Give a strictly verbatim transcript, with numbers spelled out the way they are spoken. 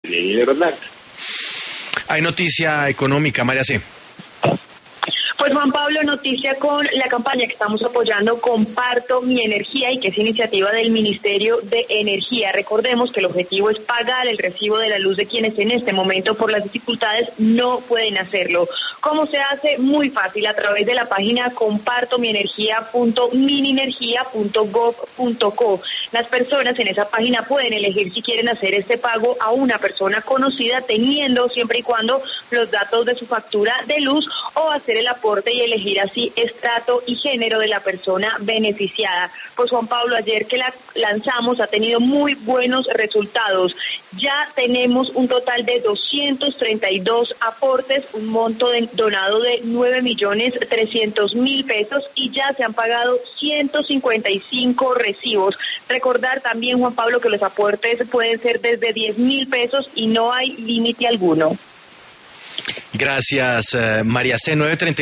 de verdad. Hay noticia económica, María C. Pues Juan Pablo, noticia con la campaña que estamos apoyando, Comparto mi Energía, y que es iniciativa del Ministerio de Energía. Recordemos que el objetivo es pagar el recibo de la luz de quienes en este momento por las dificultades no pueden hacerlo. ¿Cómo se hace? Muy fácil, a través de la página comparto mi energía punto minenergia punto gov punto co. Las personas en esa página pueden elegir si quieren hacer este pago a una persona conocida, teniendo siempre y cuando los datos de su factura de luz, o hacer el aporte y elegir así estrato y género de la persona beneficiada. Pues Juan Pablo, ayer que la lanzamos ha tenido muy buenos resultados. Ya tenemos un total de doscientos treinta y dos aportes, un monto de, donado de nueve millones trescientos mil pesos, y ya se han pagado ciento cincuenta y cinco recibos. Recordar también, Juan Pablo, que los aportes pueden ser desde diez mil pesos y no hay límite alguno. Gracias, uh, María C. nueve treinta